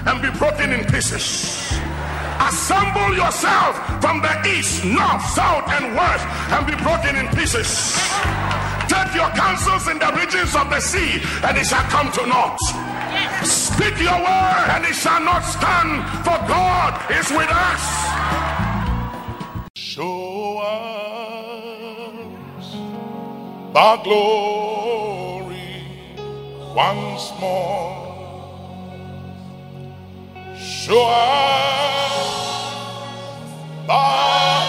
and be broken in pieces. Assemble yourself from the east, north, south, and west and be broken in pieces. Take your counsels in the regions of the sea, and it shall come to naught. Speak your word, and it shall not stand, for God is with us. Show us the glory once more. Show us the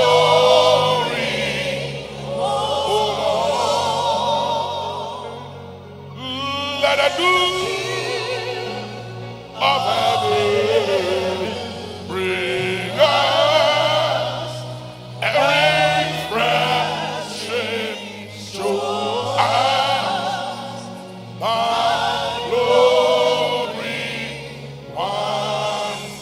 glory, oh Lord. Let the dew of heaven bring us a refreshing. Show us the glory once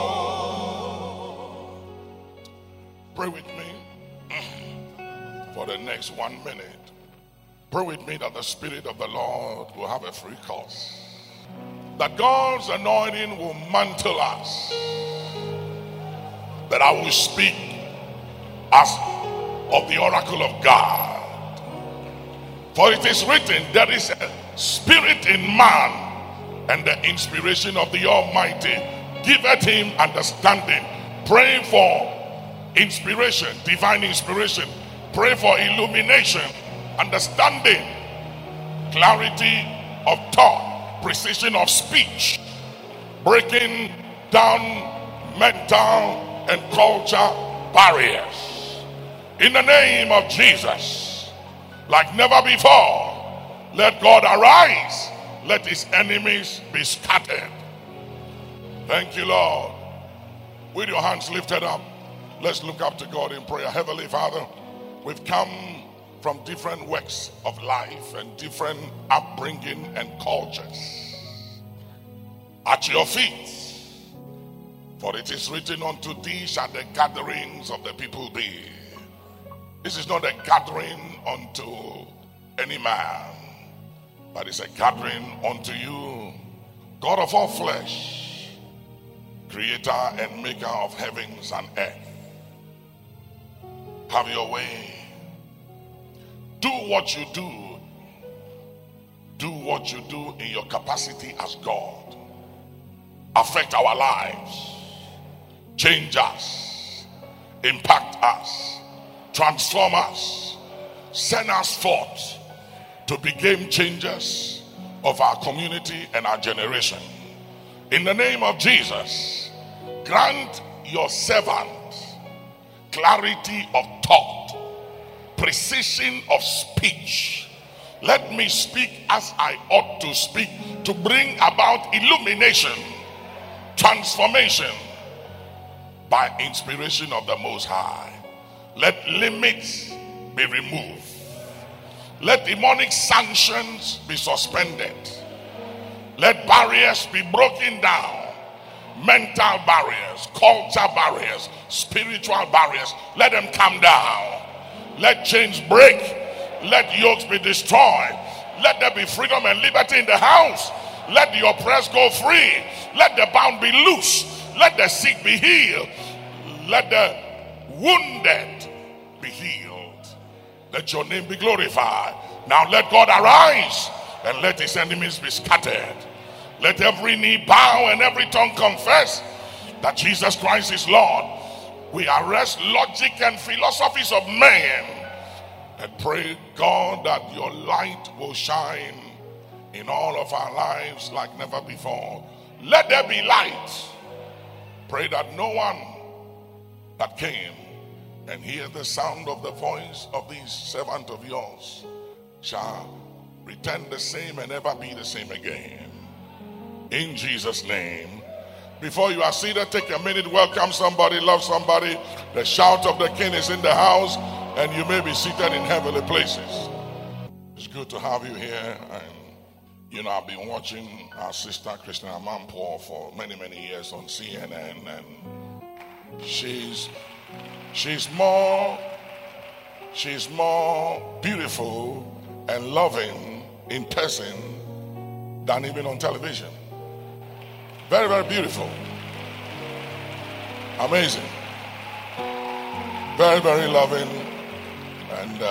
more. Pray with me for the next 1 minute. Pray with me that the Spirit of the Lord will have a free course. That God's anointing will mantle us. That I will speak as of the oracle of God. For it is written, there is a spirit in man, and the inspiration of the Almighty giveth him understanding. Pray for inspiration, divine inspiration. Pray for illumination, understanding, clarity of thought, precision of speech, breaking down mental and culture barriers. In the name of Jesus, like never before, let God arise. Let his enemies be scattered. Thank you, Lord. With your hands lifted up, let's look up to God in prayer. Heavenly Father, we've come from different walks of life and different upbringing and cultures at your feet. For it is written, unto thee shall the gatherings of the people be. This is not a gathering unto any man, but it's a gathering unto you, God of all flesh, creator and maker of heavens and earth. Have your way. Do what you do. Do what you do in your capacity as God. Affect our lives. Change us. Impact us. Transform us. Send us forth to be game changers of our community and our generation. In the name of Jesus, grant your servant clarity of thought, precision of speech. Let me speak as I ought to speak, to bring about illumination, transformation by inspiration of the Most High. Let limits be removed. Let demonic sanctions be suspended. Let barriers be broken down. Mental barriers, culture barriers, spiritual barriers, let them come down. Let chains break. Let yokes be destroyed. Let there be freedom and liberty in the house. Let the oppressed go free. Let the bound be loose. Let the sick be healed. Let the wounded be healed. Let your name be glorified. Now let God arise and let his enemies be scattered. Let every knee bow and every tongue confess that Jesus Christ is Lord. We arrest logic and philosophies of man and pray, God, that your light will shine in all of our lives like never before. Let there be light. Pray that no one that came and hear the sound of the voice of these servants of yours shall return the same and never be the same again. In Jesus' name. Before you are seated, take a minute, welcome somebody, love somebody. The shout of the King is in the house, and you may be seated in heavenly places. It's good to have you here. And I've been watching our sister Christina Amanpour for many, many years on CNN, and she's more beautiful and loving in person than even on television. Very, very beautiful. Amazing. Very, very loving. And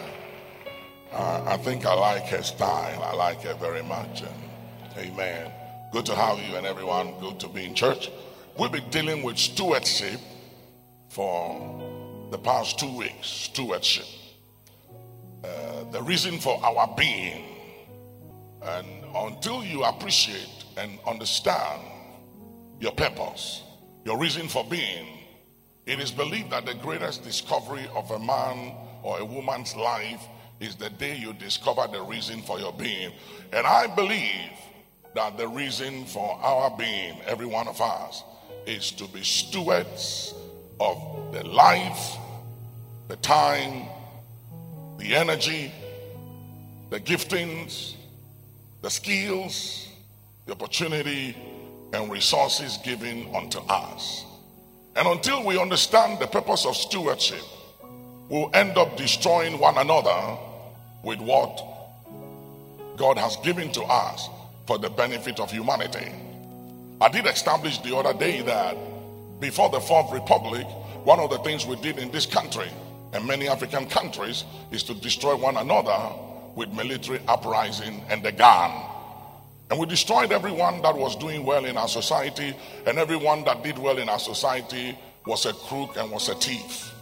I think I like her style. I like her very much. And amen. Good to have you and everyone. Good to be in church. We'll be dealing with stewardship for the past 2 weeks. Stewardship. The reason for our being. And until you appreciate and understand your purpose, your reason for being, it is believed that the greatest discovery of a man or a woman's life is the day you discover the reason for your being. And I believe that the reason for our being, every one of us, is to be stewards of the life, the time, the energy, the giftings, the skills, the opportunity, and resources given unto us. And until we understand the purpose of stewardship, we'll end up destroying one another with what God has given to us for the benefit of humanity. I did establish the other day that before the Fourth Republic, one of the things we did in this country and many African countries is to destroy one another with military uprising and the gun. And we destroyed everyone that was doing well in our society, and everyone that did well in our society was a crook and was a thief.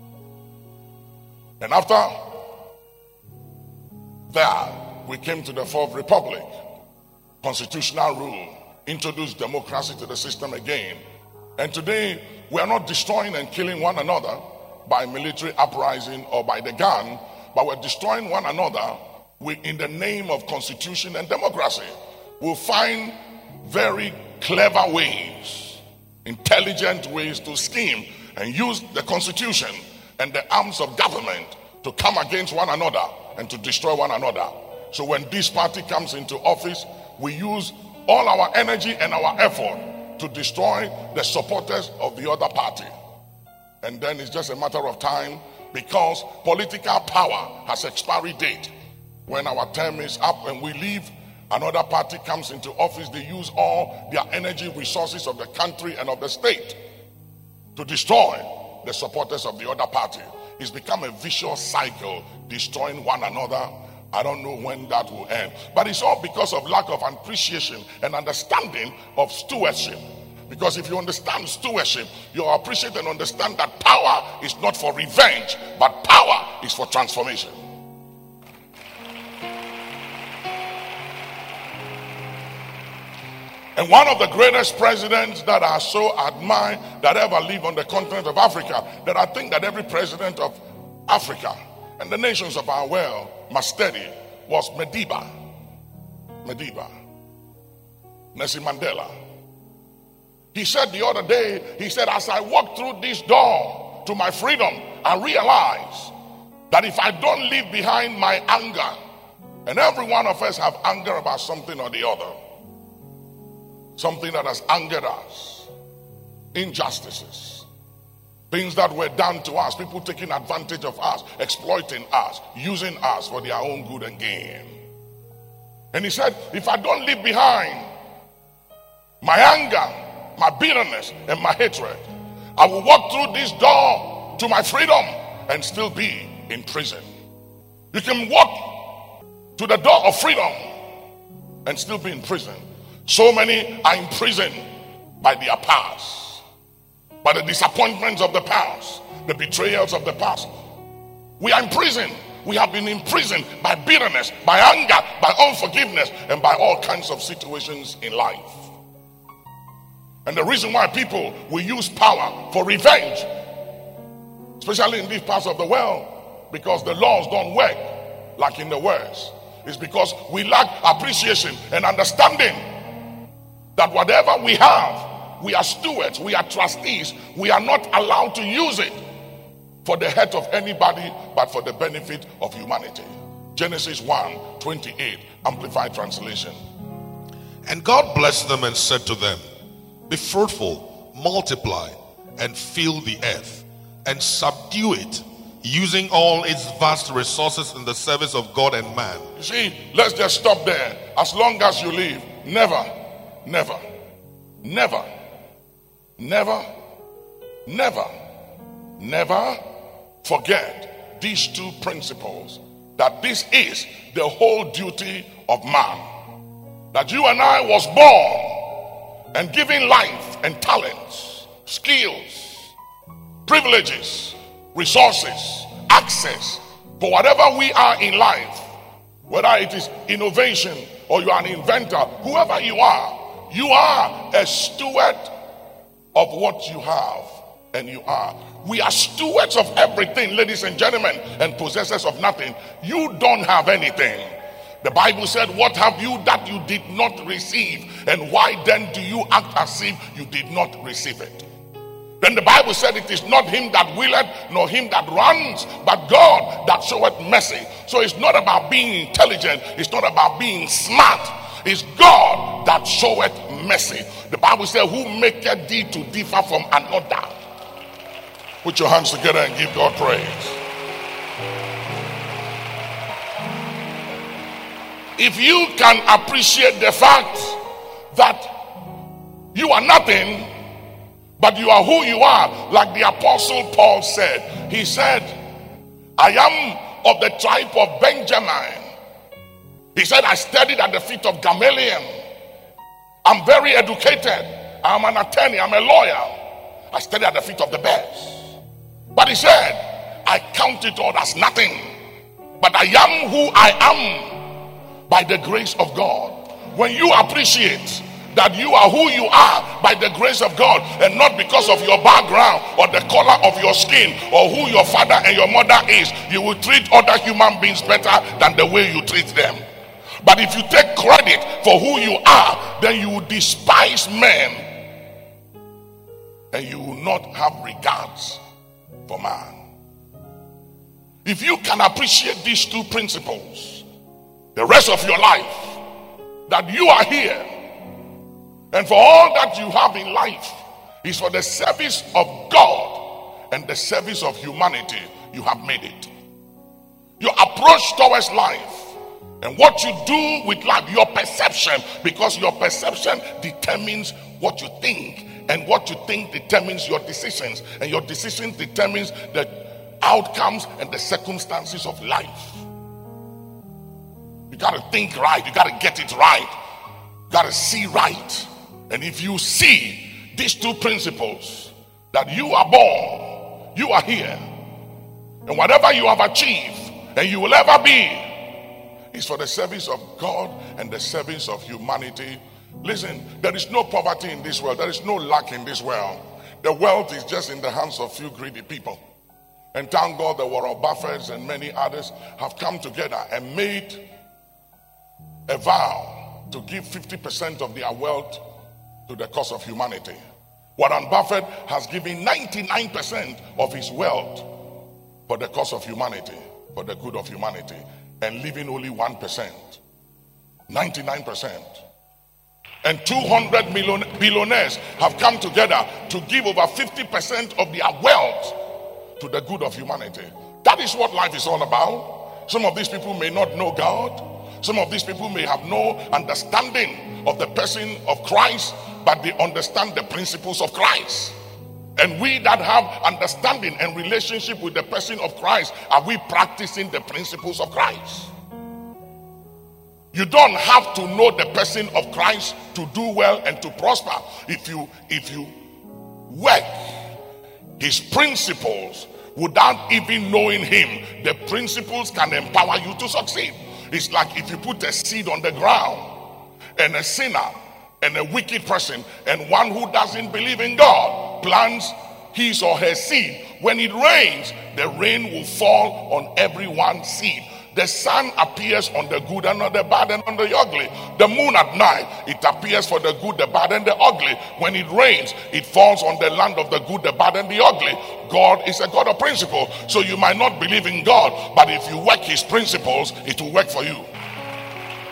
And after that, we came to the Fourth Republic. Constitutional rule, introduced democracy to the system again. And today, we are not destroying and killing one another by military uprising or by the gun, but we're destroying one another in the name of constitution and democracy. We'll find very clever ways, intelligent ways to scheme and use the constitution and the arms of government to come against one another and to destroy one another. So when this party comes into office, we use all our energy and our effort to destroy the supporters of the other party. And then it's just a matter of time, because political power has expiry date. When our term is up and we leave, another party comes into office, they use all their energy, resources of the country and of the state to destroy the supporters of the other party. It's become a vicious cycle, destroying one another. I don't know when that will end. But it's all because of lack of appreciation and understanding of stewardship. Because if you understand stewardship, you'll appreciate and understand that power is not for revenge, but power is for transformation. And one of the greatest presidents that I so admire that ever lived on the continent of Africa, that I think that every president of Africa and the nations of our world must study, was Madiba. Nelson Mandela. He said the other day, he said, as I walk through this door to my freedom, I realize that if I don't leave behind my anger, and every one of us have anger about something or the other, something that has angered us, injustices, things that were done to us, people taking advantage of us, exploiting us, using us for their own good and gain. And he said, if I don't leave behind my anger, my bitterness, and my hatred, I will walk through this door to my freedom and still be in prison. You can walk to the door of freedom and still be in prison. So many are imprisoned by their past, by the disappointments of the past, the betrayals of the past. We are in prison. We have been imprisoned by bitterness, by anger, by unforgiveness, and by all kinds of situations in life. And the reason why people will use power for revenge, especially in these parts of the world, because the laws don't work like in the West, is because we lack appreciation and understanding that whatever we have, we are stewards, we are trustees, we are not allowed to use it for the hurt of anybody, but for the benefit of humanity. Genesis 1:28, Amplified Translation. And God blessed them and said to them, be fruitful, multiply, and fill the earth, and subdue it, using all its vast resources in the service of God and man. You see, let's just stop there. As long as you live, never never, never, never, never forget these two principles. That this is the whole duty of man. That you and I was born and given life and talents, skills, privileges, resources, access for whatever we are in life. Whether it is innovation or you are an inventor, whoever you are a steward of what you have and you are. We are stewards of everything, ladies and gentlemen, and possessors of nothing. You don't have anything. The Bible said, what have you that you did not receive? And why then do you act as if you did not receive it? Then the Bible said, it is not him that willeth, nor him that runs, but God that showeth mercy. So it's not about being intelligent. It's not about being smart. It's God that showeth mercy. The Bible said, who maketh thee to differ from another? Put your hands together and give God praise. If you can appreciate the fact that you are nothing, but you are who you are, like the Apostle Paul said. He said, I am of the tribe of Benjamin. He said, I studied at the feet of Gamaliel. I'm very educated. I'm an attorney. I'm a lawyer. I studied at the feet of the best. But he said, I count it all as nothing. But I am who I am by the grace of God. When you appreciate that you are who you are by the grace of God, and not because of your background or the color of your skin or who your father and your mother is, you will treat other human beings better than the way you treat them. But if you take credit for who you are, then you will despise men and you will not have regards for man. If you can appreciate these two principles, the rest of your life, that you are here, and for all that you have in life is for the service of God and the service of humanity, you have made it. Your approach towards life and what you do with life, your perception, because your perception determines what you think, and what you think determines your decisions, and your decisions determines the outcomes and the circumstances of life. You got to think right. You got to get it right. You got to see right. And if you see these two principles, that you are born, you are here, and whatever you have achieved and you will ever be is for the service of God and the service of humanity. Listen, there is no poverty in this world. There is no lack in this world. The wealth is just in the hands of few greedy people. And thank God the Warren Buffetts and many others have come together and made a vow to give 50% of their wealth to the cause of humanity. Warren Buffett has given 99% of his wealth for the cause of humanity, for the good of humanity, and leaving only 1%. 99%. And 200 billionaires have come together to give over 50% of their wealth to the good of humanity. That is what life is all about. Some of these people may not know God. Some of these people may have no understanding of the person of Christ, but they understand the principles of Christ. And we that have understanding and relationship with the person of Christ, are we practicing the principles of Christ? You don't have to know the person of Christ to do well and to prosper. If you work his principles without even knowing him, the principles can empower you to succeed. It's like if you put a seed on the ground, and a sinner and a wicked person and one who doesn't believe in God plants his or her seed. When it rains, the rain will fall on everyone's seed. The sun appears on the good and on the bad and on the ugly. The moon at night, it appears for the good, the bad, and the ugly. When it rains, it falls on the land of the good, the bad, and the ugly. God is a God of principle. So you might not believe in God, but if you work his principles, it will work for you.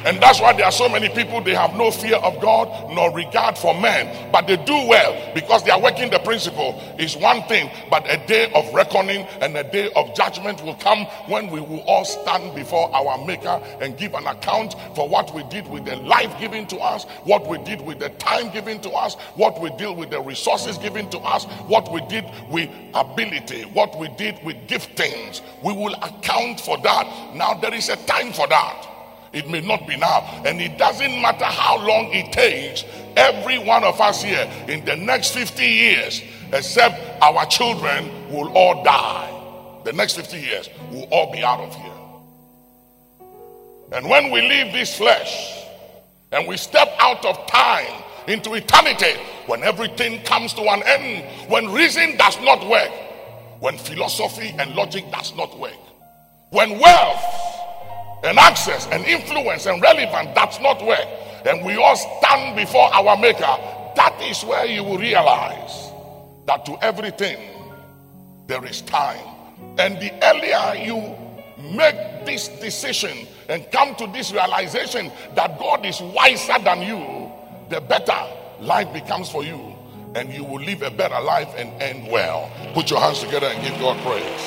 And that's why there are so many people, they have no fear of God nor regard for men, but they do well because they are working the principle. Is one thing, but a day of reckoning and a day of judgment will come when we will all stand before our Maker and give an account for what we did with the life given to us, what we did with the time given to us, what we did with the resources given to us, what we did with ability, what we did with giftings. We will account for that. Now there is a time for that. It may not be now, and it doesn't matter how long it takes. Every one of us here in the next 50 years, except our children, will all die. The next 50 years will all be out of here. And when we leave this flesh and we step out of time into eternity, when everything comes to an end, when reason does not work, when philosophy and logic does not work, when wealth and access and influence and relevance does not work, and we all stand before our Maker, that is where you will realize that to everything there is time. And the earlier you make this decision and come to this realization that God is wiser than you, the better life becomes for you, and you will live a better life and end well. Put your hands together and give God praise.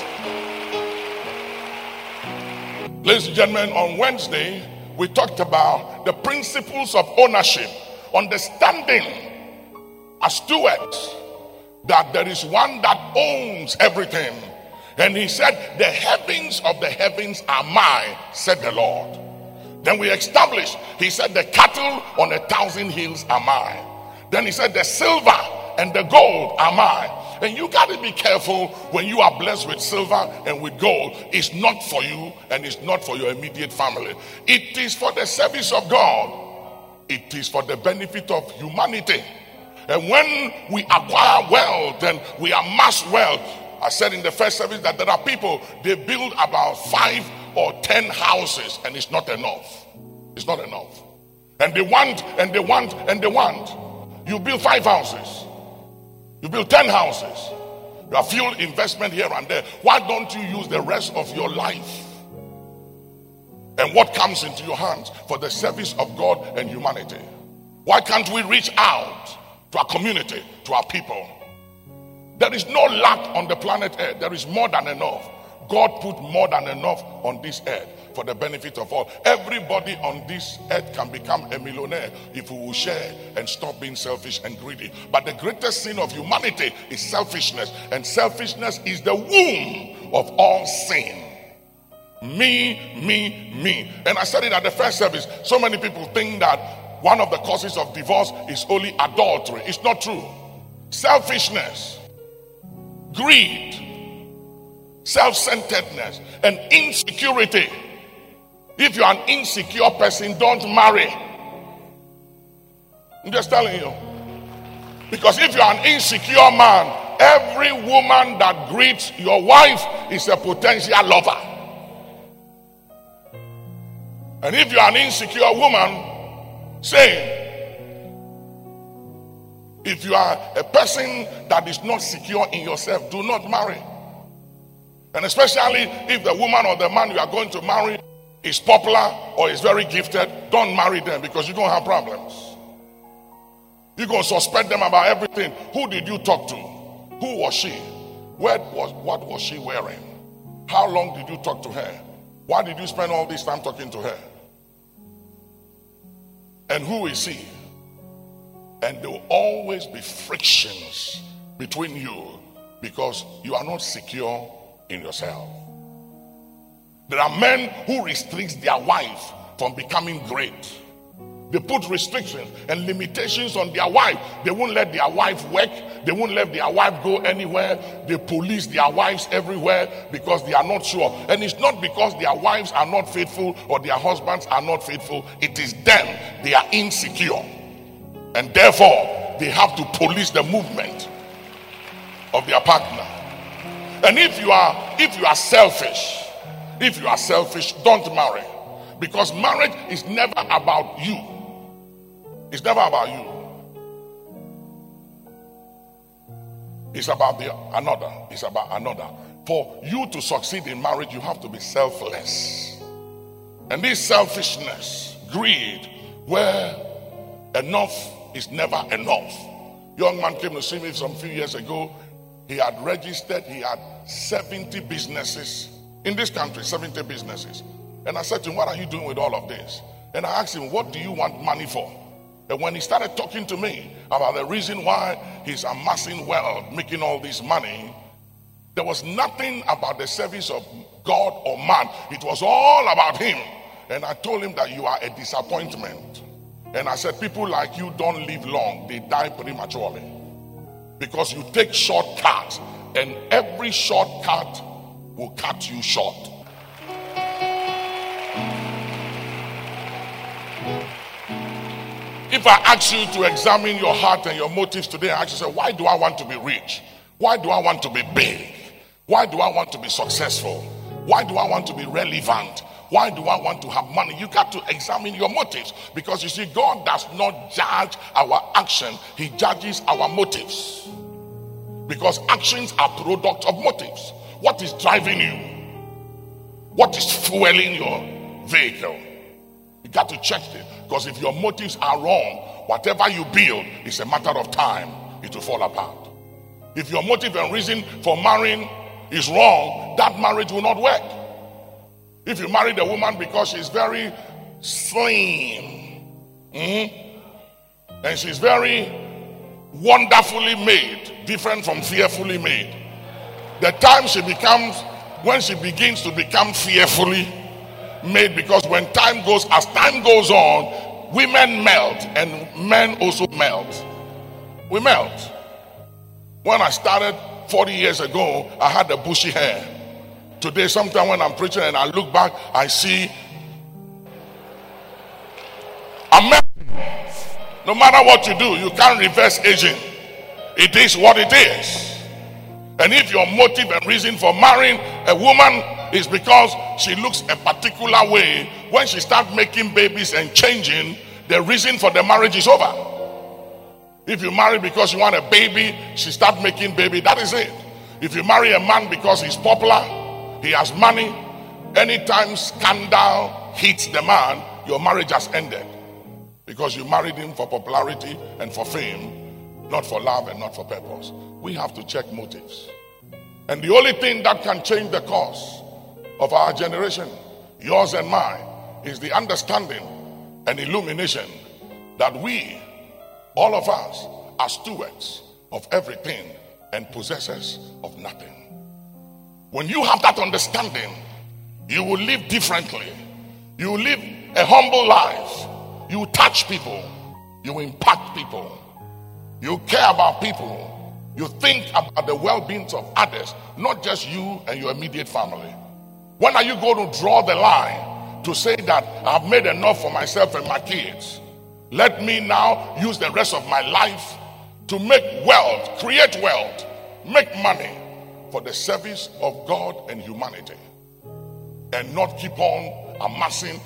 Ladies and gentlemen, on Wednesday, we talked about the principles of ownership, understanding as stewards that there is one that owns everything. And he said, the heavens of the heavens are mine, said the Lord. Then we established, he said, the cattle on 1,000 hills are mine. Then he said, the silver and the gold are mine. And you got to be careful when you are blessed with silver and with gold. It's not for you and it's not for your immediate family. It is for the service of God. It is for the benefit of humanity. And when we acquire wealth and we amass wealth, I said in the first service that there are people, they build about 5 or 10 houses and it's not enough. It's not enough. And they want, and they want, and they want. You build 5 houses. You build 10 houses. You have fuel investment here and there. Why don't you use the rest of your life and what comes into your hands for the service of God and humanity? Why can't we reach out to our community, to our people? There is no lack on the planet Earth. There is more than enough. God put more than enough on this earth for the benefit of all. Everybody on this earth can become a millionaire if we will share and stop being selfish and greedy. But the greatest sin of humanity is selfishness. And selfishness is the womb of all sin. Me, me, me. And I said it at the first service. So many people think that one of the causes of divorce is only adultery. It's not true. Selfishness, greed, self-centeredness, and insecurity. If you're an insecure person, don't marry. I'm just telling you. Because if you're an insecure man, every woman that greets your wife is a potential lover. And if you're an insecure woman, same. If you are a person that is not secure in yourself, do not marry. And especially if the woman or the man you are going to marry is popular or is very gifted, don't marry them because you're going to have problems. You're going to suspect them about everything. Who did you talk to? Who was she? What was she wearing? How long did you talk to her? Why did you spend all this time talking to her? And who is he? And there will always be frictions between you because you are not secure in yourself. There are men who restrict their wife from becoming great. They put restrictions and limitations on their wife. They won't let their wife work. They won't let their wife go anywhere. They police their wives everywhere because they are not sure. And it's not because their wives are not faithful or their husbands are not faithful. It is them. They are insecure. And therefore, they have to police the movement of their partner. And if you are selfish, don't marry. Because marriage is never about you. It's never about you. It's about another. It's about another. For you to succeed in marriage, you have to be selfless. And this selfishness greed where enough is never enough. Young man came to see me some few years ago. He had 70 businesses in this country, 70 businesses. And I said to him, what are you doing with all of this? And I asked him, what do you want money for? And when he started talking to me about the reason why he's amassing wealth, making all this money, there was nothing about the service of God or man. It was all about him. And I told him that you are a disappointment. And I said, people like you don't live long. They die prematurely. Because you take shortcuts, and every shortcut will cut you short. If I ask you to examine your heart and your motives today, I ask you, why do I want to be rich? Why do I want to be big? Why do I want to be successful? Why do I want to be relevant? Why do I want to have money? You got to examine your motives, because you see, God does not judge our action. He judges our motives, because actions are product of motives. What is driving you? What is fueling your vehicle? You got to check it, because if your motives are wrong, whatever you build is a matter of time. It will fall apart. If your motive and reason for marrying is wrong, that marriage will not work. If you married a woman because she's very slim, and she's very wonderfully made, different from fearfully made, the time she becomes, when she begins to become fearfully made, because as time goes on, women melt and men also melt. We melt. When I started 40 years ago, I had the bushy hair. Today, sometimes when I'm preaching and I look back, I see I'm melting. No matter what you do, you can't reverse aging. It is what it is. And if your motive and reason for marrying a woman is because she looks a particular way, when she starts making babies and changing, the reason for the marriage is over. If you marry because you want a baby, she starts making baby, that is it. If you marry a man because he's popular, he has money, anytime scandal hits the man, your marriage has ended. Because you married him for popularity and for fame, not for love and not for purpose. We have to check motives. And the only thing that can change the course of our generation, yours and mine, is the understanding and illumination that we, all of us, are stewards of everything and possessors of nothing. When you have that understanding, you will live differently. You will live a humble life. You will touch people. You will impact people. You care about people. You think about the well-being of others, not just you and your immediate family. When are you going to draw the line to say that I've made enough for myself and my kids? Let me now use the rest of my life to make wealth, create wealth, make money for the service of God and humanity, and not keep on amassing.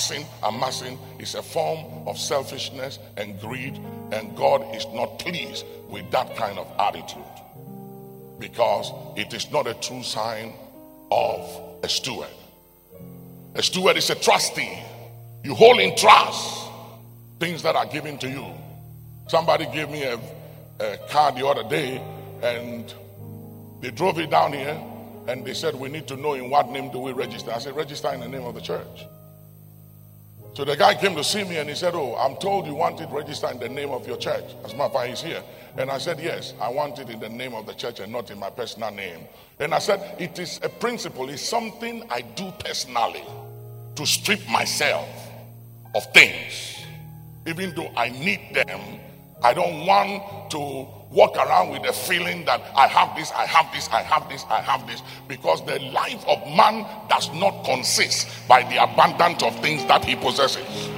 It's a form of selfishness and greed, and God is not pleased with that kind of attitude, because it is not a true sign of a steward. A steward is a trustee. You hold in trust things that are given to you. Somebody gave me a car the other day, and they drove it down here, and they said, we need to know in what name do we register. I said, register in the name of the church. So the guy came to see me and he said, oh, I'm told you want it registered in the name of your church. As a matter of fact, he's here. And I said, yes, I want it in the name of the church and not in my personal name. And I said, it is a principle. It's something I do personally to strip myself of things. Even though I need them, I don't want to walk around with the feeling that I have this, because the life of man does not consist by the abundance of things that he possesses.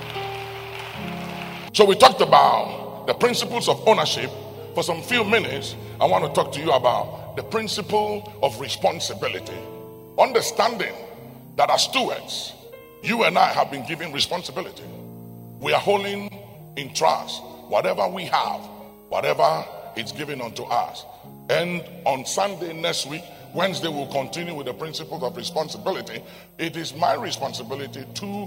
So we talked about the principles of ownership. For some few minutes, I want to talk to you about the principle of responsibility. Understanding that as stewards, you and I have been given responsibility. We are holding in trust whatever we have, whatever is given unto us. And on Sunday next week, Wednesday, we'll continue with the principles of responsibility. It is my responsibility to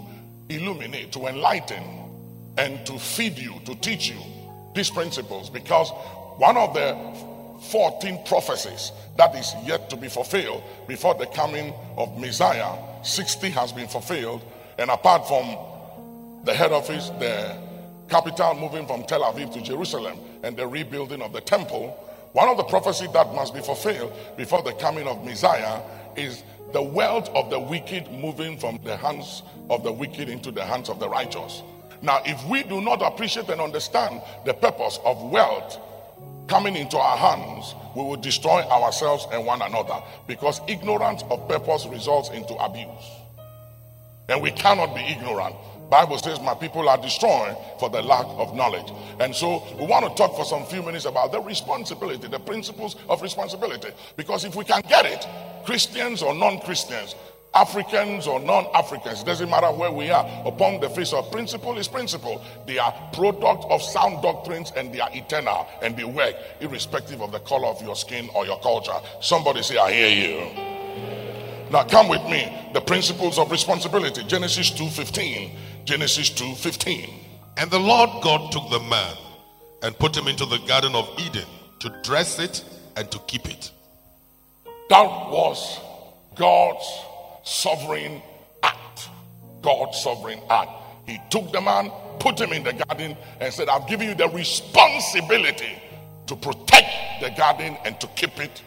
illuminate, to enlighten, and to feed you, to teach you these principles, because one of the 14 prophecies that is yet to be fulfilled before the coming of Messiah, 60 has been fulfilled. And apart from the head office, the capital moving from Tel Aviv to Jerusalem, and the rebuilding of the temple, one of the prophecies that must be fulfilled before the coming of Messiah is the wealth of the wicked moving from the hands of the wicked into the hands of the righteous. Now, if we do not appreciate and understand the purpose of wealth coming into our hands, we will destroy ourselves and one another, because ignorance of purpose results into abuse. And we cannot be ignorant. Bible says my people are destroyed for the lack of knowledge. And so we want to talk for some few minutes about the responsibility, the principles of responsibility. Because if we can get it, Christians or non-Christians, Africans or non-Africans, it doesn't matter where we are upon the face of principle is principle. They are product of sound doctrines, and they are eternal, and they work irrespective of the color of your skin or your culture. Somebody say, I hear you. Now come with me, the principles of responsibility. Genesis 2:15. Genesis 2:15. And the Lord God took the man and put him into the Garden of Eden to dress it and to keep it. That was God's sovereign act. God's sovereign act. He took the man, put him in the garden, and said, I've given you the responsibility to protect the garden and to keep it,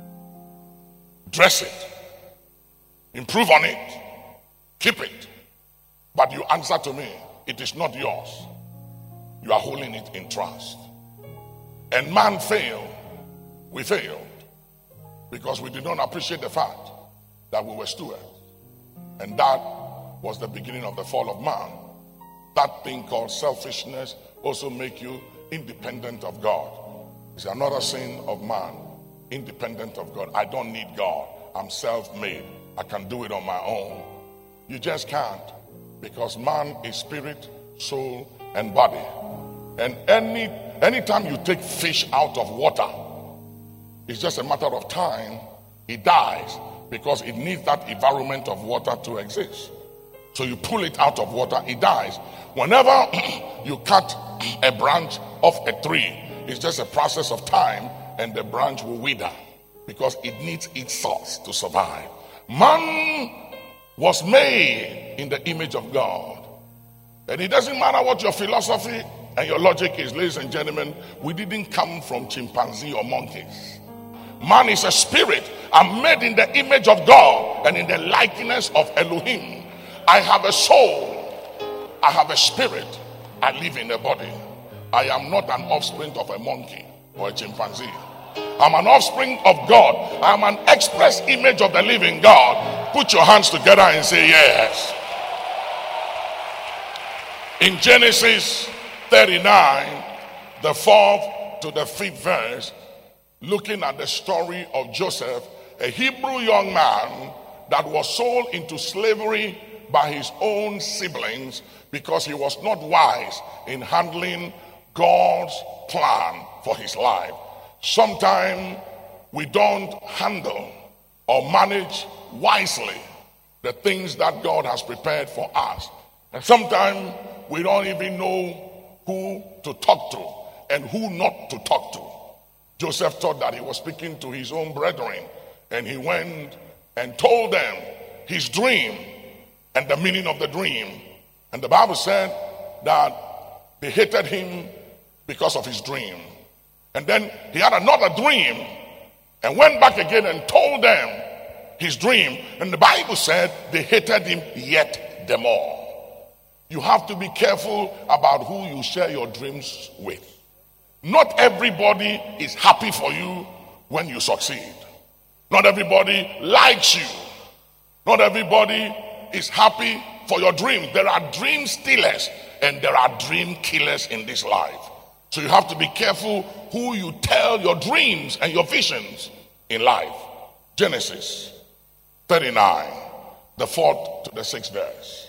dress it, improve on it, keep it. But you answer to me, it is not yours. You are holding it in trust. And man failed. We failed because we did not appreciate the fact that we were stewards. And that was the beginning of the fall of man. That thing called selfishness also make you independent of God. It's another sin of man, independent of God. I don't need God. I'm self-made. I can do it on my own. You just can't, because man is spirit, soul, and body. And anytime you take fish out of water, it's just a matter of time. It dies because it needs that environment of water to exist. So you pull it out of water, it dies. Whenever you cut a branch off a tree, it's just a process of time, and the branch will wither because it needs its source to survive. Man was made in the image of God. And it doesn't matter what your philosophy and your logic is, ladies and gentlemen, we didn't come from chimpanzee or monkeys. Man is a spirit. I'm made in the image of God and in the likeness of Elohim. I have a soul. I have a spirit. I live in a body. I am not an offspring of a monkey or a chimpanzee. I'm an offspring of God. I'm an express image of the living God. Put your hands together and say yes. In Genesis 39, the 4th to the 5th verse, looking at the story of Joseph, a Hebrew young man that was sold into slavery by his own siblings because he was not wise in handling God's plan for his life. Sometimes we don't handle or manage wisely the things that God has prepared for us. And sometimes we don't even know who to talk to and who not to talk to. Joseph thought that he was speaking to his own brethren, and he went and told them his dream and the meaning of the dream. And the Bible said that they hated him because of his dream. And then he had another dream and went back again and told them his dream. And the Bible said they hated him yet the more. You have to be careful about who you share your dreams with. Not everybody is happy for you when you succeed. Not everybody likes you. Not everybody is happy for your dreams. There are dream stealers and there are dream killers in this life. So you have to be careful who you tell your dreams and your visions in life. Genesis 39, the 4th to the 6th verse.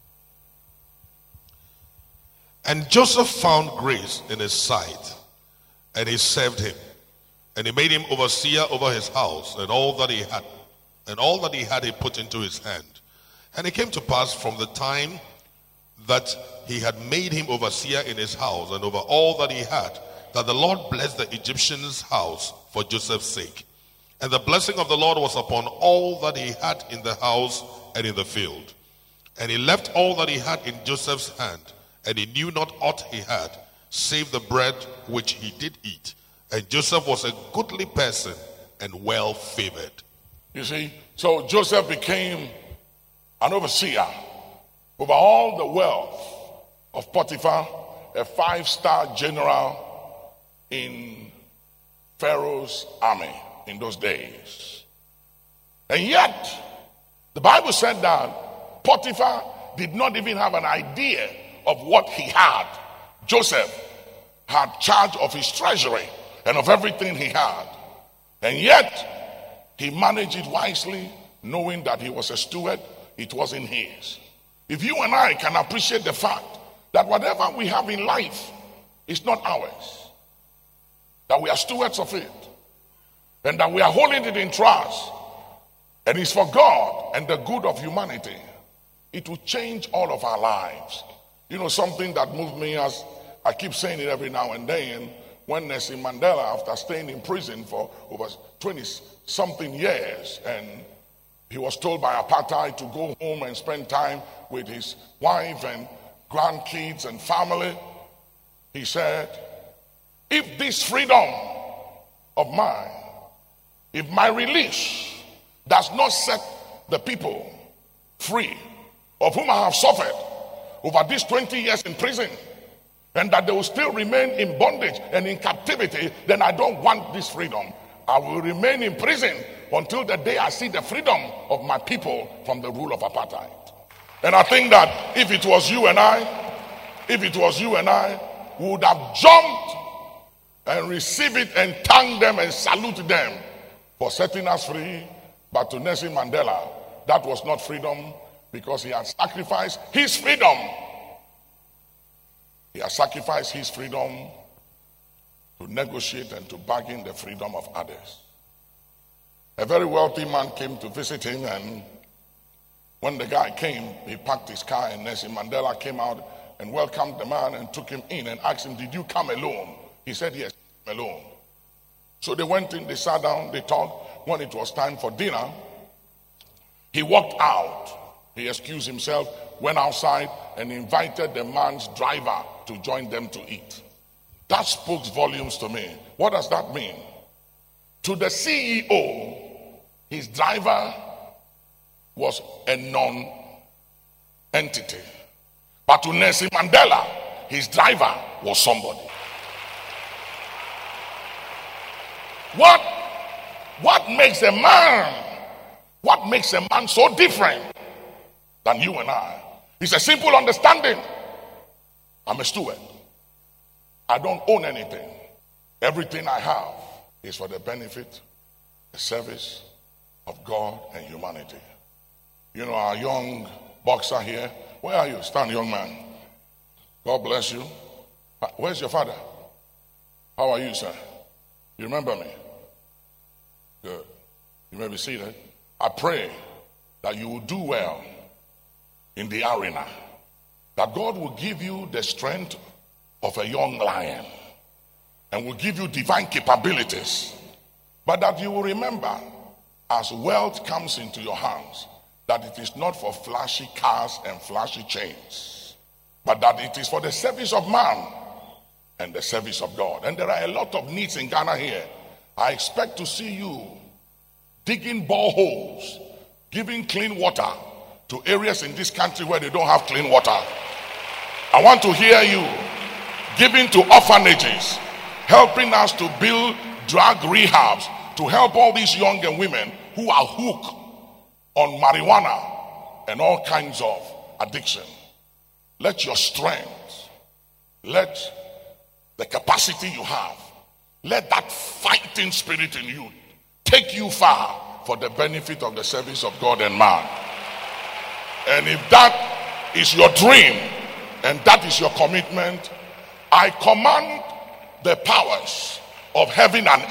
And Joseph found grace in his sight, and he served him, and he made him overseer over his house, and all that he had he put into his hand. And it came to pass from the time that he had made him overseer in his house and over all that he had, that the Lord blessed the Egyptian's house for Joseph's sake. And the blessing of the Lord was upon all that he had in the house and in the field. And he left all that he had in Joseph's hand, and he knew not aught he had, save the bread which he did eat. And Joseph was a goodly person and well favored. You see, so Joseph became an overseer over all the wealth of Potiphar, a 5-star general in Pharaoh's army in those days. And yet, the Bible said that Potiphar did not even have an idea of what he had. Joseph had charge of his treasury and of everything he had. And yet, he managed it wisely, knowing that he was a steward, it wasn't his. If you and I can appreciate the fact that whatever we have in life is not ours, that we are stewards of it, and that we are holding it in trust, and it's for God and the good of humanity, it will change all of our lives. You know, something that moved me, as I keep saying it every now and then, when Nelson Mandela, after staying in prison for over 20-something years, and he was told by apartheid to go home and spend time with his wife and grandkids and family, he said, if this freedom of mine, if my release does not set the people free, of whom I have suffered over these 20 years in prison, and that they will still remain in bondage and in captivity, then I don't want this freedom. I will remain in prison until the day I see the freedom of my people from the rule of apartheid. And I think that if it was you and I, we would have jumped and received it and thanked them and saluted them for setting us free. But to Nelson Mandela, that was not freedom, because he had sacrificed his freedom. He has sacrificed his freedom to negotiate and to bargain the freedom of others. A very wealthy man came to visit him, and when the guy came, he parked his car, and Nelson Mandela came out and welcomed the man and took him in and asked him, did you come alone? He said, yes, alone. So they went in, they sat down, they talked. When it was time for dinner, he walked out. He excused himself, went outside, and invited the man's driver to join them to eat. That spoke volumes to me. What does that mean? To the CEO, his driver was a non-entity. But to Nelson Mandela, his driver was somebody. What makes a man so different than you and I? It's a simple understanding. I'm a steward. I don't own anything. Everything I have is for the benefit, the service of God and humanity. You know, our young boxer here, where are you? Stand, young man. God bless you. Where's your father? How are you, sir? You remember me? Good. You may be seated. I pray that you will do well in the arena, that God will give you the strength of a young lion and will give you divine capabilities, but that you will remember, as wealth comes into your hands, that it is not for flashy cars and flashy chains, but that it is for the service of man and the service of God. And there are a lot of needs in Ghana here. I expect to see you digging boreholes, giving clean water to areas in this country where they don't have clean water. I want to hear you giving to orphanages, helping us to build drug rehabs, to help all these young women who are hooked on marijuana and all kinds of addiction. Let your strength, let the capacity you have, let that fighting spirit in you take you far for the benefit of the service of God and man. And if that is your dream and that is your commitment, I command the powers of heaven and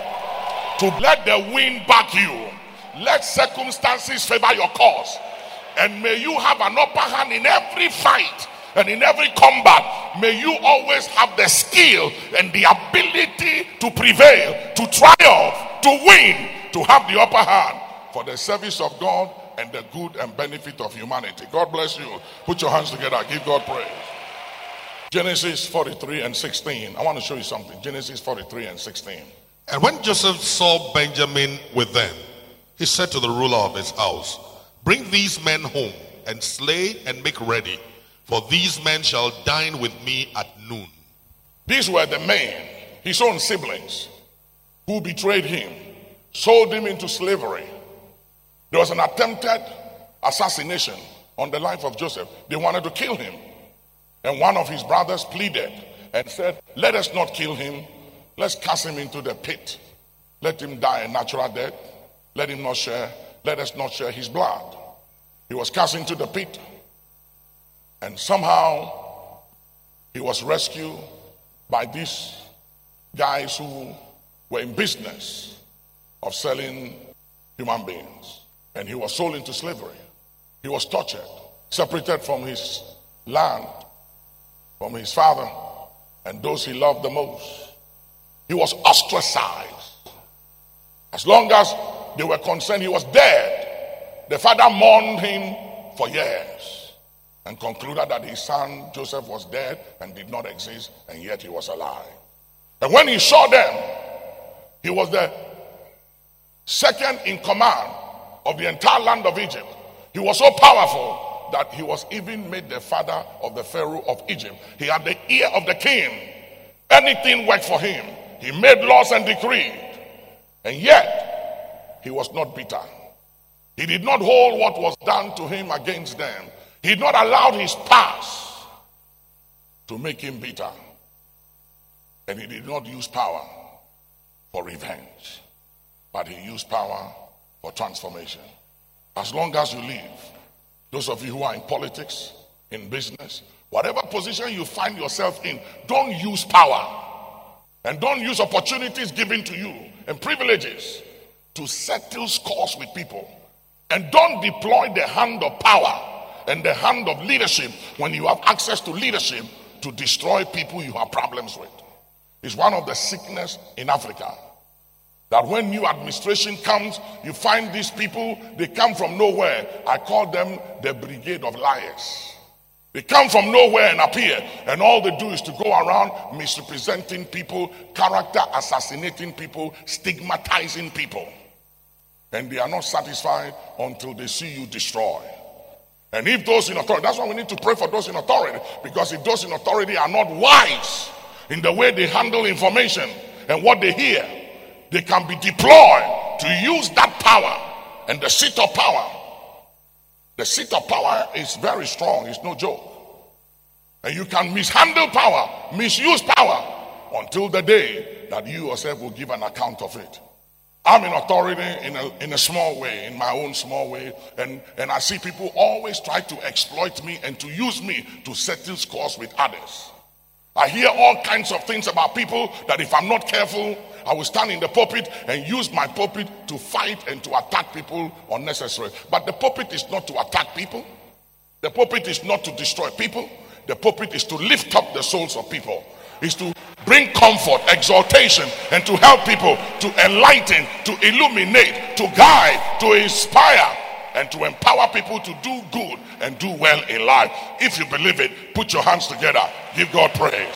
earth to let the wind back you. Let circumstances favor your cause, And may you have an upper hand in every fight and in every combat. May you always have the skill and the ability to prevail, to triumph, to win, to have the upper hand for the service of God and the good and benefit of humanity. God bless you. Put your hands together. Give God praise. Genesis 43 and 16. I want to show you something. Genesis 43 and 16. And when Joseph saw Benjamin with them, he said to the ruler of his house, bring these men home and slay and make ready, for these men shall dine with me at noon. These were the men, his own siblings, who betrayed him, sold him into slavery. There was an attempted assassination on the life of Joseph. They wanted to kill him. And one of his brothers pleaded and said, let us not kill him. Let's cast him into the pit. Let him die a natural death. Let us not share his blood. He was cast into the pit. And somehow he was rescued by these guys who were in business of selling human beings. And he was sold into slavery. He was tortured, separated from his land, from his father, and those he loved the most. He was ostracized. As long as they were concerned he was dead, the father mourned him for years and concluded that his son Joseph was dead and did not exist, and yet he was alive. And when he saw them, he was the second in command of the entire land of Egypt. He was so powerful that he was even made the father of the Pharaoh of Egypt. He had the ear of the king. Anything worked for him. He made laws and decreed. And yet, he was not bitter. He did not hold what was done to him against them. He did not allow his past to make him bitter. And he did not use power for revenge, but he used power for transformation. As long as you live, those of you who are in politics, in business, whatever position you find yourself in, don't use power and don't use opportunities given to you and privileges to settle scores with people. And don't deploy the hand of power and the hand of leadership when you have access to leadership to destroy people you have problems with. It's one of the sickness in Africa, that when new administration comes, you find these people, they come from nowhere. I call them the brigade of liars. They come from nowhere and appear, and all they do is to go around misrepresenting people, character assassinating people, stigmatizing people. And they are not satisfied until they see you destroy. And if those in authority, that's why we need to pray for those in authority, because if those in authority are not wise in the way they handle information and what they hear, they can be deployed to use that power and the seat of power. The seat of power is very strong. It's no joke. And you can mishandle power, misuse power, until the day that you yourself will give an account of it. I'm in authority in a small way, in my own small way. And I see people always try to exploit me and to use me to settle scores with others. I hear all kinds of things about people that if I'm not careful, I will stand in the pulpit and use my pulpit to fight and to attack people unnecessarily. But the pulpit is not to attack people. The pulpit is not to destroy people. The pulpit is to lift up the souls of people. It's to bring comfort, exaltation, and to help people, to enlighten, to illuminate, to guide, to inspire, and to empower people to do good and do well in life. If you believe it, put your hands together. Give God praise.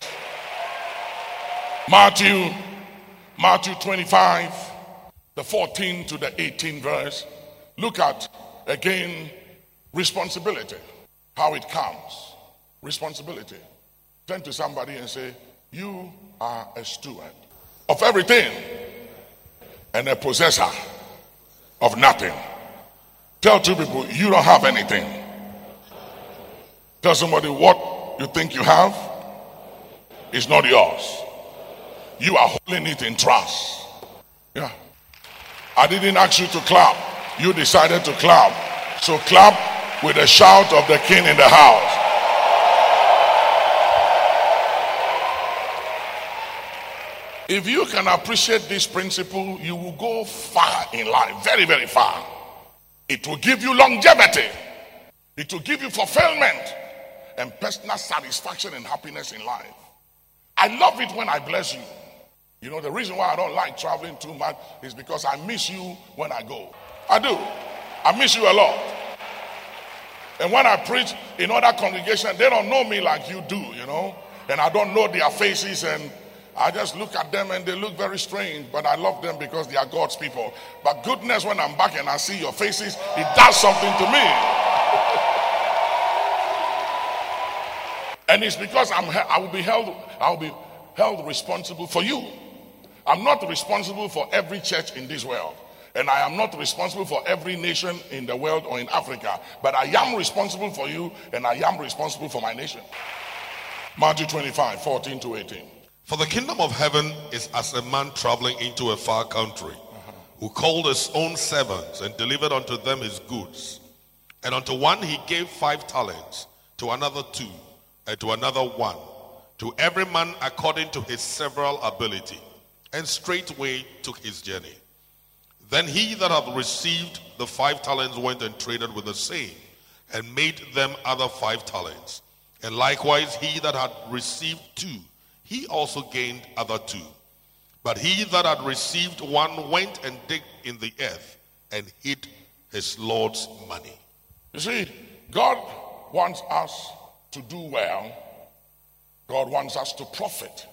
Matthew 25, the 14th to the 18th verse. Look at, again, responsibility. How it comes. Responsibility. Turn to somebody and say, you are a steward of everything and a possessor of nothing. Tell two people, you don't have anything. Tell somebody, what you think you have is not yours. You are holding it in trust. Yeah. I didn't ask you to clap. You decided to clap. So clap with a shout of the King in the house. If you can appreciate this principle, you will go far in life, very, very far. It will give you longevity. It will give you fulfillment and personal satisfaction and happiness in life. I love it when I bless you. You know, the reason why I don't like traveling too much is because I miss you when I go. I do. I miss you a lot. And when I preach in other congregations, they don't know me like you do, you know. And I don't know their faces, and I just look at them and they look very strange, but I love them because they are God's people. But goodness, when I'm back and I see your faces, it does something to me. And it's because I will be held responsible for you. I'm not responsible for every church in this world. And I am not responsible for every nation in the world or in Africa. But I am responsible for you, and I am responsible for my nation. Matthew 25, 14 to 18. For the kingdom of heaven is as a man traveling into a far country, who called his own servants and delivered unto them his goods. And unto one he gave 5 talents, to another 2, and to another 1, to every man according to his several ability, and straightway took his journey. Then he that had received the 5 talents went and traded with the same, and made them other 5 talents. And likewise he that had received 2, he also gained other 2. But he that had received 1 went and digged in the earth, and hid his Lord's money. You see, God wants us to do well. God wants us to profit.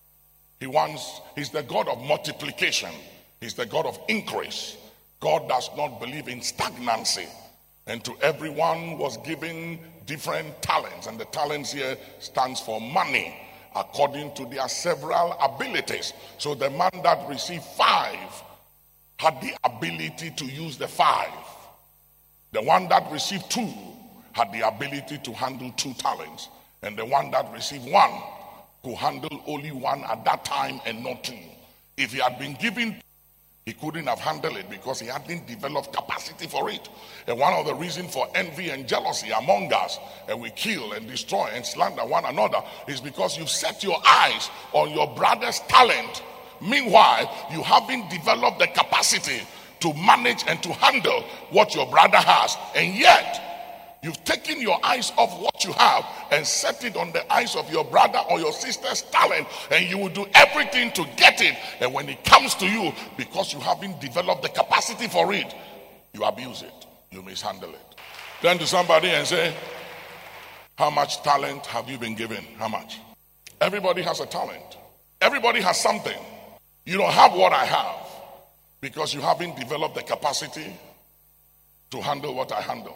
He's the God of multiplication. He's the God of increase. God does not believe in stagnancy. And to everyone was given different talents. And the talents here stands for money, according to their several abilities. So the man that received 5 had the ability to use the 5. The one that received 2 had the ability to handle 2 talents. And the one that received 1 could handle only 1 at that time and not 2. If he had been given, he couldn't have handled it because he hadn't developed capacity for it. And one of the reasons for envy and jealousy among us, and we kill and destroy and slander one another, is because you've set your eyes on your brother's talent. Meanwhile, you haven't developed the capacity to manage and to handle what your brother has. And yet, you've taken your eyes off what you have and set it on the eyes of your brother or your sister's talent, and you will do everything to get it. And when it comes to you, because you haven't developed the capacity for it, you abuse it, you mishandle it. Turn to somebody and say, how much talent have you been given? How much? Everybody has a talent. Everybody has something. You don't have what I have because you haven't developed the capacity to handle what I handle.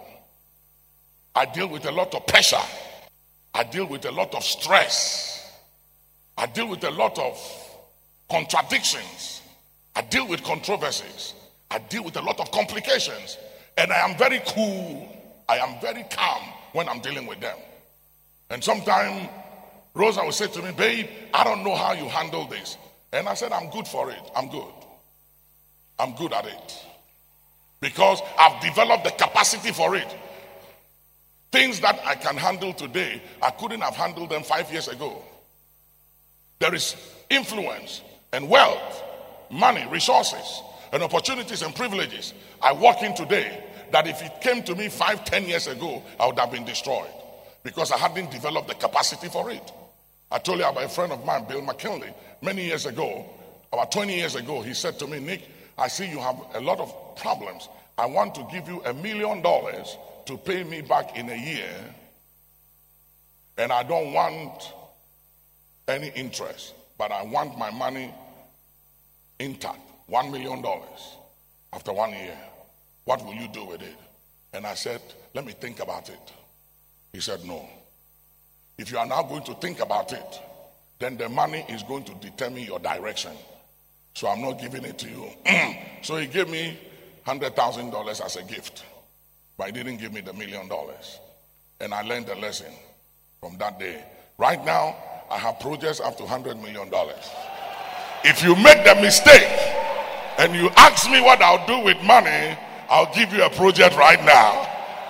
I deal with a lot of pressure. I deal with a lot of stress. I deal with a lot of contradictions. I deal with controversies. I deal with a lot of complications. And I am very cool. I am very calm when I'm dealing with them. And sometimes Rosa will say to me, babe, I don't know how you handle this. And I said, I'm good for it. I'm good. I'm good at it. Because I've developed the capacity for it. Things that I can handle today, I couldn't have handled them 5 years ago. There is influence and wealth, money, resources, and opportunities and privileges I walk in today that if it came to me 5-10 years ago, I would have been destroyed because I hadn't developed the capacity for it. I told you about a friend of mine, Bill McKinley, many years ago, about 20 years ago. He said to me, Nick, I see you have a lot of problems. I want to give you $1 million to pay me back in a year, and I don't want any interest, but I want my money intact, $1 million after 1 year. What will you do with it? And I said, let me think about it. He said, no. If you are now going to think about it, then the money is going to determine your direction. So I'm not giving it to you. So he gave me $100,000 as a gift. But he didn't give me the $1 million. And I learned a lesson from that day. Right now, I have projects up to $100 million. If you make the mistake and you ask me what I'll do with money, I'll give you a project right now.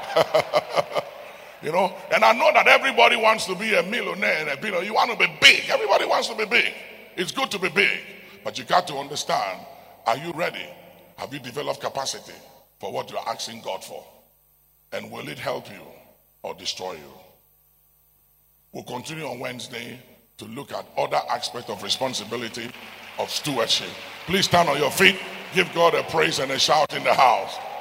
You know, and I know that everybody wants to be a millionaire and a billionaire. You want to be big. Everybody wants to be big. It's good to be big. But you got to understand, are you ready? Have you developed capacity for what you're asking God for? And will it help you or destroy you. We'll continue on Wednesday to look at other aspects of responsibility of stewardship. Please stand on your feet. Give God a praise and a shout in the house.